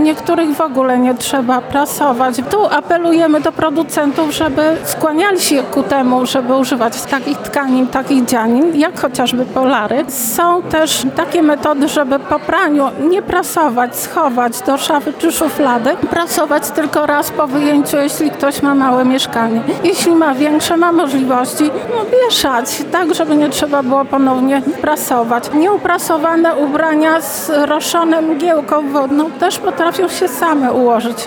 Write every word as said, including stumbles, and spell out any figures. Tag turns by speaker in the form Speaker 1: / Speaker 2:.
Speaker 1: niektórych w ogóle nie trzeba prasować. Tu apelujemy do producentów, żeby skłaniali się ku temu, żeby używać takich tkanin, takich dzianin, jak chociażby polary. Są też takie metody, żeby po praniu nie prasować, schować do szafy czy szuflady, prasować tylko raz po wyjęciu, jeśli ktoś ma małe mieszkanie. Jeśli ma większe, ma możliwości, no wieszać, tak żeby nie trzeba było ponownie prasować. Nieuprasowane ubrania z roszoną mgiełką wodną też potrafią się same ułożyć.